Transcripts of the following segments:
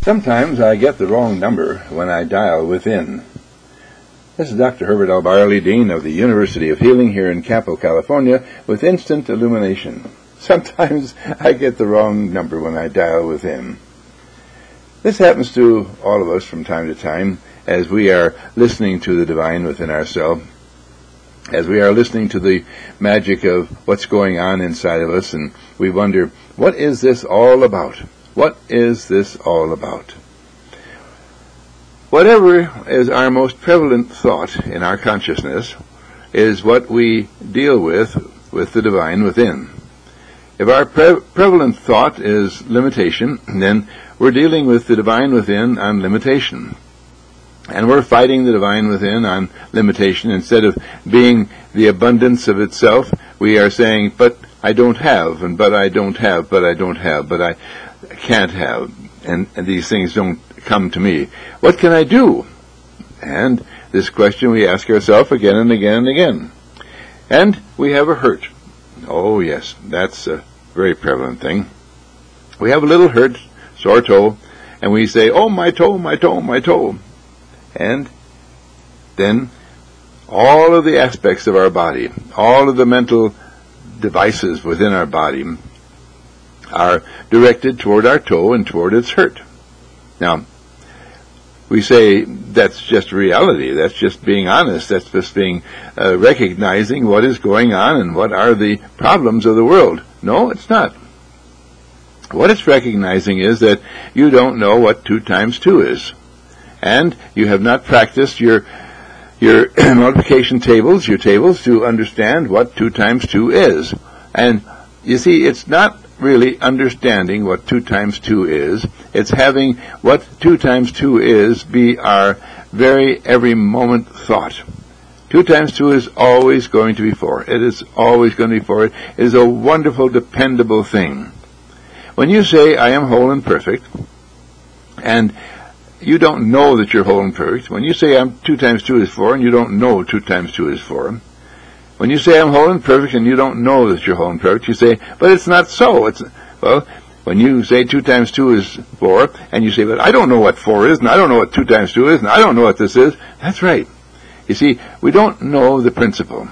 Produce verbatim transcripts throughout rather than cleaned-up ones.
Sometimes I get the wrong number when I dial within. This is Doctor Herbert L. Barley, Dean of the University of Healing here in Campo, California, with Instant Illumination. Sometimes I get the wrong number when I dial within. This happens to all of us from time to time as we are listening to the divine within ourselves, as we are listening to the magic of what's going on inside of us, and we wonder, what is this all about? What is this all about? Whatever is our most prevalent thought in our consciousness is what we deal with with the divine within. If our pre- prevalent thought is limitation, then we're dealing with the divine within on limitation. And we're fighting the divine within on limitation. Instead of being the abundance of itself, we are saying, but I don't have, and but I don't have, but I don't have, but I can't have, and, and these things don't come to me. What can I do? And this question we ask ourselves again and again and again. And we have a hurt. Oh yes, that's a very prevalent thing. We have a little hurt, sore toe, and we say, oh, my toe, my toe, my toe. And then all of the aspects of our body, all of the mental devices within our body are directed toward our toe and toward its hurt. Now, we say that's just reality, that's just being honest, that's just being uh, recognizing what is going on and what are the problems of the world. No, it's not. What it's recognizing is that you don't know what two times two is. And you have not practiced your your multiplication tables, your tables, to understand what two times two is. And you see, it's not really understanding what two times two is. It's having what two times two is be our very every moment thought. Two times two is always going to be four. It is always going to be four. It is a wonderful, dependable thing. When you say, I am whole and perfect, and you don't know that you're whole and perfect. When you say I'm two times two is four, and you don't know two times two is four. When you say I'm whole and perfect, and you don't know that you're whole and perfect, you say, but it's not so. It's well, when you say two times two is four, and you say, but I don't know what four is, and I don't know what two times two is, and I don't know what this is. That's right. You see, we don't know the principle.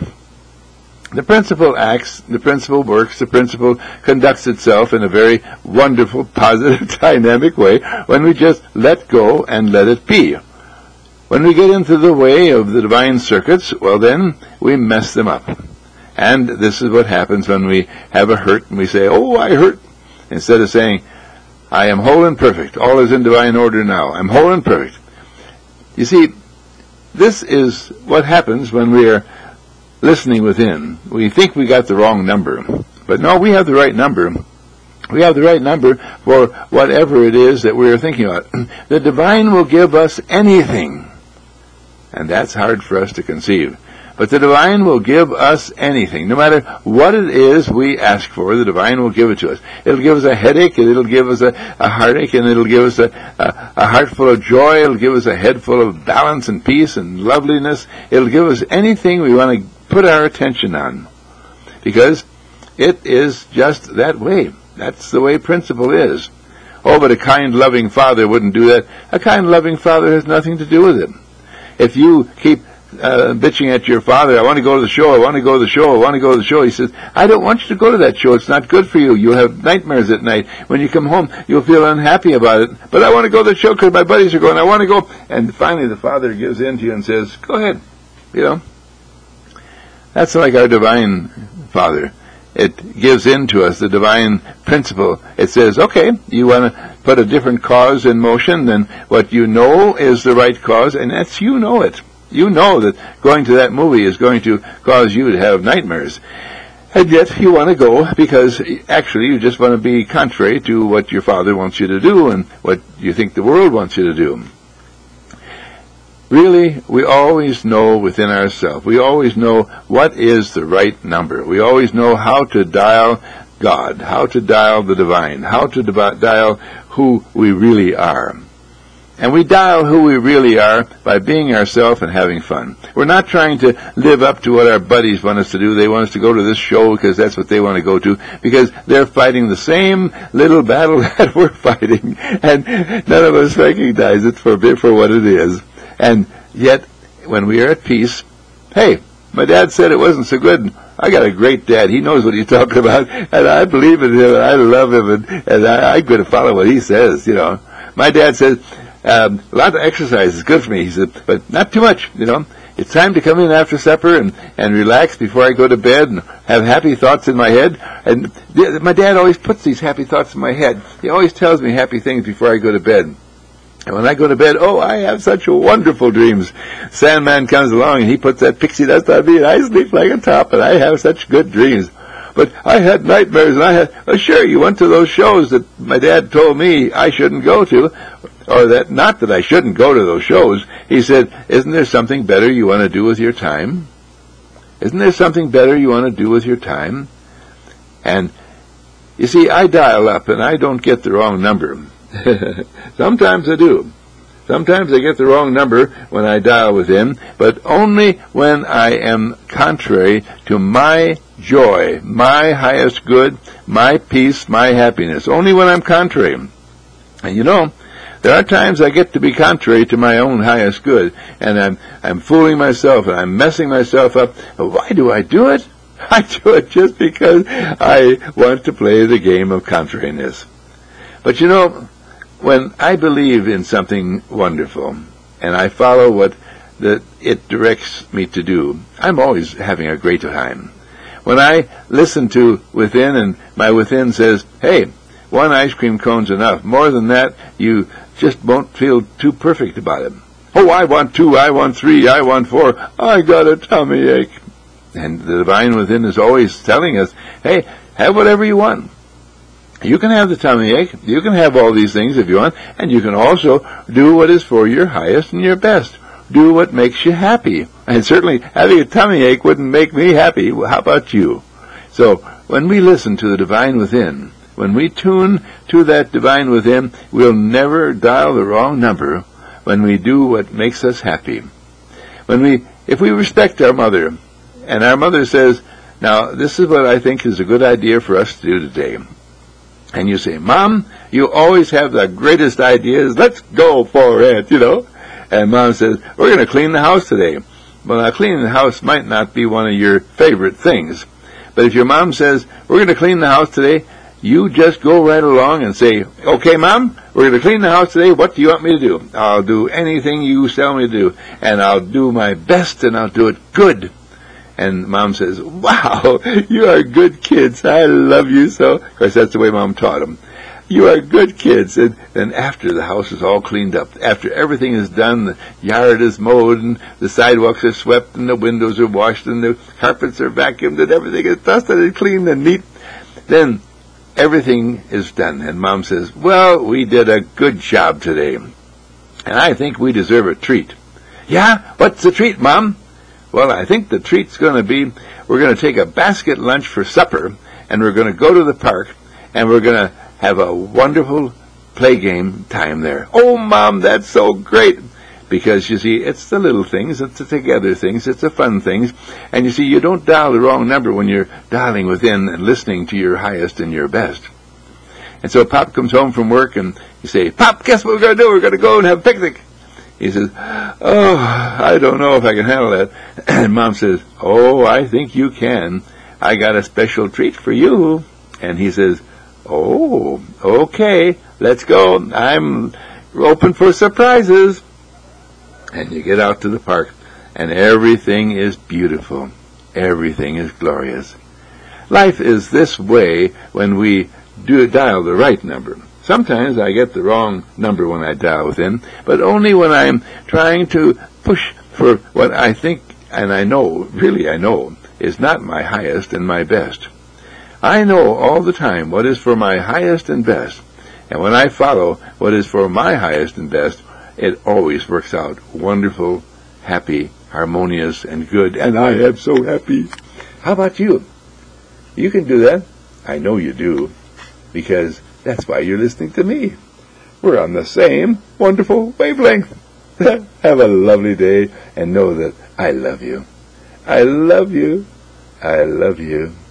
The principle acts, the principle works, the principle conducts itself in a very wonderful, positive, dynamic way when we just let go and let it be. When we get into the way of the divine circuits, well then, we mess them up. And this is what happens when we have a hurt and we say, oh, I hurt, instead of saying, I am whole and perfect. All is in divine order now. I'm whole and perfect. You see, this is what happens when we are listening within. We think we got the wrong number. But no, we have the right number. We have the right number for whatever it is that we are thinking about. The divine will give us anything. And that's hard for us to conceive. But the divine will give us anything. No matter what it is we ask for, the divine will give it to us. It'll give us a headache, and it'll give us a, a heartache, and it'll give us a, a, a heart full of joy. It'll give us a head full of balance and peace and loveliness. It'll give us anything we want to put our attention on. Because it is just that way. That's the way principle is. Oh, but a kind, loving father wouldn't do that. A kind, loving father has nothing to do with it. If you keep uh, bitching at your father, I want to go to the show, I want to go to the show, I want to go to the show, he says, I don't want you to go to that show, it's not good for you, you'll have nightmares at night. When you come home, you'll feel unhappy about it. But I want to go to the show because my buddies are going, I want to go. And finally the father gives in to you and says, go ahead. You know, that's like our divine Father. It gives in to us the divine principle. It says, okay, you want to put a different cause in motion than what you know is the right cause, and that's, you know it. You know that going to that movie is going to cause you to have nightmares. And yet you want to go because actually you just want to be contrary to what your Father wants you to do and what you think the world wants you to do. Really, we always know within ourselves. We always know what is the right number. We always know how to dial God, how to dial the divine, how to dial who we really are. And we dial who we really are by being ourselves and having fun. We're not trying to live up to what our buddies want us to do. They want us to go to this show because that's what they want to go to, because they're fighting the same little battle that we're fighting, and none of us recognize it for, for what it is. And yet, when we are at peace, hey, my dad said it wasn't so good. I got a great dad. He knows what he's talking about, and I believe in him, and I love him, and, and I, I'm going to follow what he says, you know. My dad says, um, a lot of exercise is good for me, he said, but not too much, you know. It's time to come in after supper and, and relax before I go to bed and have happy thoughts in my head. And th- my dad always puts these happy thoughts in my head. He always tells me happy things before I go to bed. And when I go to bed, oh, I have such wonderful dreams. Sandman comes along and he puts that pixie dust on me and I sleep like a top and I have such good dreams. But I had nightmares and I had, oh, sure, you went to those shows that my dad told me I shouldn't go to. Or that, not that I shouldn't go to those shows. He said, isn't there something better you want to do with your time? Isn't there something better you want to do with your time? And, you see, I dial up and I don't get the wrong number. Sometimes I do. Sometimes I get the wrong number when I dial within, but only when I am contrary to my joy, my highest good, my peace, my happiness. Only when I'm contrary. And you know, there are times I get to be contrary to my own highest good, and I'm I'm fooling myself, and I'm messing myself up. But why do I do it? I do it just because I want to play the game of contrariness. But you know, when I believe in something wonderful, and I follow what the, it directs me to do, I'm always having a great time. When I listen to within, and my within says, hey, one ice cream cone's enough. More than that, you just won't feel too perfect about it. Oh, I want two, I want three, I want four. I got a tummy ache. And the divine within is always telling us, hey, have whatever you want. You can have the tummy ache. You can have all these things if you want. And you can also do what is for your highest and your best. Do what makes you happy. And certainly having a tummy ache wouldn't make me happy. Well, how about you? So when we listen to the divine within, when we tune to that divine within, we'll never dial the wrong number when we do what makes us happy. When we, if we respect our mother, and our mother says, now, this is what I think is a good idea for us to do today. And you say, Mom, you always have the greatest ideas. Let's go for it, you know. And Mom says, we're going to clean the house today. Well, now, cleaning the house might not be one of your favorite things. But if your mom says, we're going to clean the house today, you just go right along and say, okay, Mom, we're going to clean the house today. What do you want me to do? I'll do anything you tell me to do. And I'll do my best, and I'll do it good. And Mom says, wow, you are good kids. I love you so. Of course, that's the way Mom taught them. You are good kids. And then after the house is all cleaned up, after everything is done, the yard is mowed, and the sidewalks are swept, and the windows are washed, and the carpets are vacuumed, and everything is dusted and clean and neat, then everything is done. And Mom says, well, we did a good job today, and I think we deserve a treat. Yeah? What's the treat, Mom? Well, I think the treat's going to be, we're going to take a basket lunch for supper, and we're going to go to the park, and we're going to have a wonderful play game time there. Oh, Mom, that's so great. Because, you see, it's the little things, it's the together things, it's the fun things. And, you see, you don't dial the wrong number when you're dialing within and listening to your highest and your best. And so Pop comes home from work, and you say, Pop, guess what we're going to do? We're going to go and have a picnic. He says, oh, I don't know if I can handle that. And Mom says, oh, I think you can. I got a special treat for you. And he says, oh, okay, let's go. I'm open for surprises. And you get out to the park, and everything is beautiful. Everything is glorious. Life is this way when we do dial the right number. Sometimes I get the wrong number when I dial within, but only when I'm trying to push for what I think, and I know, really I know, is not my highest and my best. I know all the time what is for my highest and best, and when I follow what is for my highest and best, it always works out wonderful, happy, harmonious, and good, and I am so happy. How about you? You can do that. I know you do, because that's why you're listening to me. We're on the same wonderful wavelength. Have a lovely day, and know that I love you. I love you. I love you.